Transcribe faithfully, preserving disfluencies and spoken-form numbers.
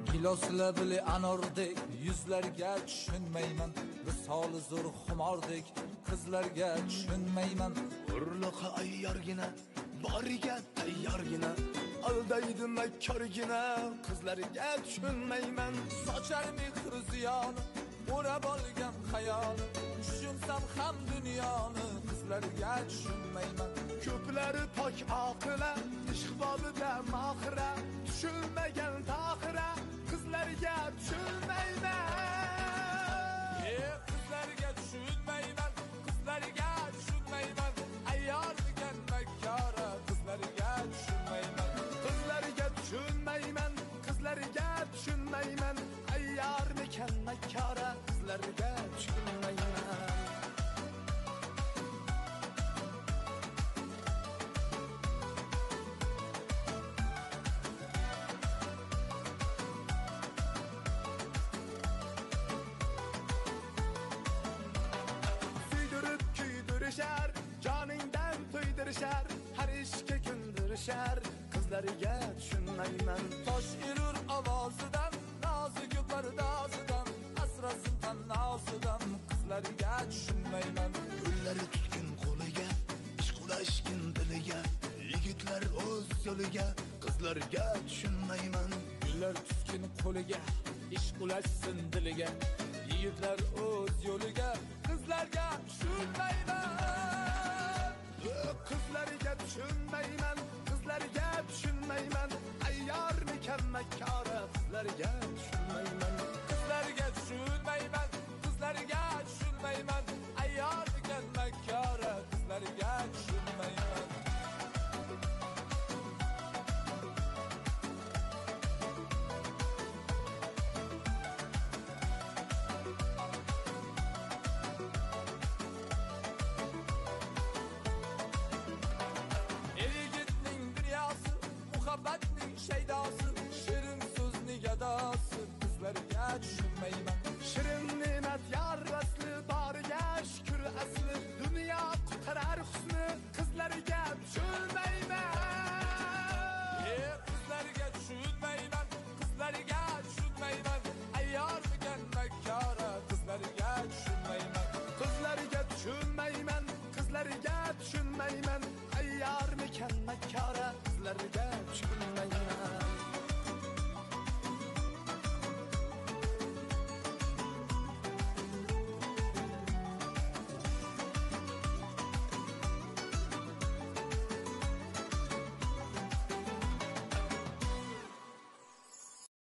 Gilos labli anordek yuzlarga tushunmayman, risoli zo'r xumordek qizlarga tushunmayman. Urliqi ayyorgina, boriga tayyorgina, aldaydi makkorgina, qizlarga tushunmayman. Sochar mehr ziyoni, o'rab olgan xayoli, tushunsam ham dunyoni, qizlarga tushunmayman. Ko'plari pok oqila, ishq bobida mohira, tushunmagan tohira, qizlarga tushunmayman. Ey qizlarga tushunmayman, qizlarga tushunmayman. Ayyormikan makkora, qizlarga tushunmayman. Qizlarga tushunmayman, qizlarga tushunmayman. Ayyormikan makkora, qizlarga tushunmayman. Joningdan to'ydirishar, har ishga kundirishar, qizlarga tushunmayman. Tosh irur ovozidan, nozik pardozidan, asrasin tannosidan, qizlarga tushunmayman. Yo'llari tutkin qo'liga, ishq ulashkin diliga, yigitlar o'z yo'liga, qizlarga tushunmayman. Yo'llar tutkin qo'liga, ishq ulashsin diliga, yigitlar o'z yo'liga, qizlarga tushunmayman. Qizlarga tushunmayman, qizlarga tushunmayman. Ayyormikan makkora, qizlarga tushunmayman. Qizlarga tushunmayman, qizlarga tushunmayman. Ayyormikan makkora, qizlarga tushunmayman. Muhabbatning shaydosi, shirin so'zning gadosi, qizlarga tushunmayman. Shirin ne'mat yarrasli, boriga shukr asli, dunyo qutqarar husni, qizlarga tushunmayman. Ey qizlarga tushunmayman, qizlarga tushunmayman. Ayyormikan makkora, qizlarga tushunmayman. Qizlarga tushunmayman, qizlarga tushunmayman. Ayyormikan makkora, qizlarga tushunmayman.